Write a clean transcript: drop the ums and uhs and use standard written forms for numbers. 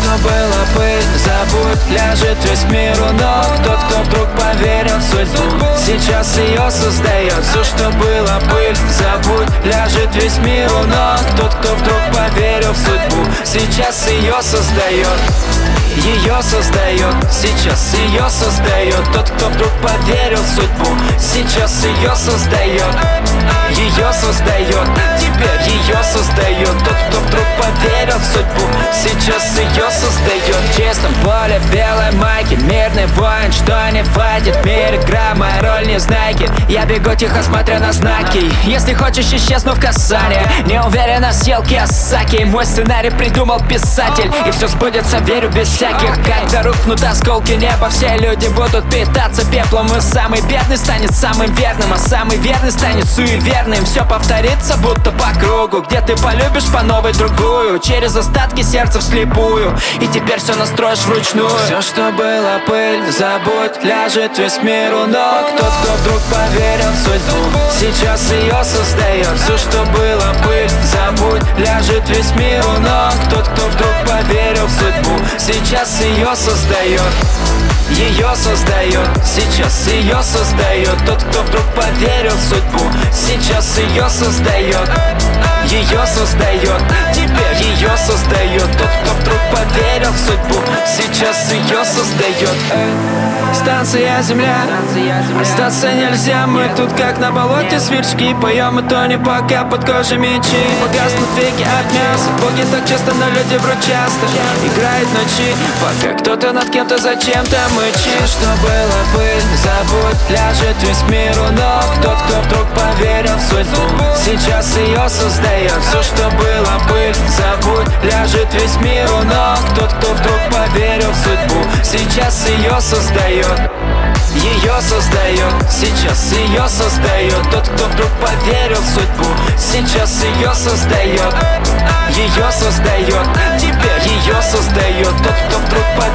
что было пыль, забудь, ляжет весь мир у ног. Тот, кто вдруг поверил в судьбу, сейчас ее создает. Все, что было пыль, забудь, ляжет весь мир у ног. Тот, кто вдруг поверил в судьбу, сейчас ее создает. Ее создает, сейчас ее создает. Тот, кто вдруг поверил в судьбу, сейчас ее создает. Ее создает, теперь ее создает. Тот, кто вдруг поверил в судьбу, сейчас ее создает. В чистом поле, в белой майке, мирный воин, что не хватит. Мир, игра, моя роль не знаки. Я бегу тихо, смотря на знаки. Если хочешь, исчезну в касание. Не уверена, съел Киосаки. Мой сценарий придумал писатель, и все сбудется, верю, без всяких. Когда рухнут осколки неба, все люди будут питаться пеплом. И самый бедный станет самым верным, а самый верный станет суеверным. Все повторится, будто по кругу, где ты полюбишь по новой другую, через остатки сердца вслепую. И теперь все настроишь вручную. Все, что было пыль, забудь, ляжет весь мир у ног. Тот, кто вдруг поверил в судьбу, сейчас ее создает. Все, что было пыль, забудь, ляжет весь мир у ног. Тот, кто вдруг поверил в судьбу, сейчас ее создает. Ее создает, сейчас ее создает. Тот, кто вдруг поверил в судьбу, сейчас ее создает. Ее создает, теперь ее создает. Тот, кто вдруг поверил в судьбу, сейчас ее создает. Станция Земля, остаться нельзя. Мы тут как на болоте сверчки, поем и то не пока под кожей мечи. Погаснут веки от мяса, боги так часто, но люди врут часто. Играет ночи, пока кто-то над кем-то зачем-то мычит. Что было пыль, забудь, ляжет весь мир у ног. Тот, кто вдруг поверил в судьбу, сейчас ее создает. Все, что было пыль, забудь, ляжет весь мир у ног. Тот, кто вдруг поверил в судьбу, сейчас ее создает. Ее создает, сейчас ее создает. Тот, кто вдруг поверил в судьбу, сейчас ее создает. Ее создает, теперь ее создает. Тот, кто вдруг поверил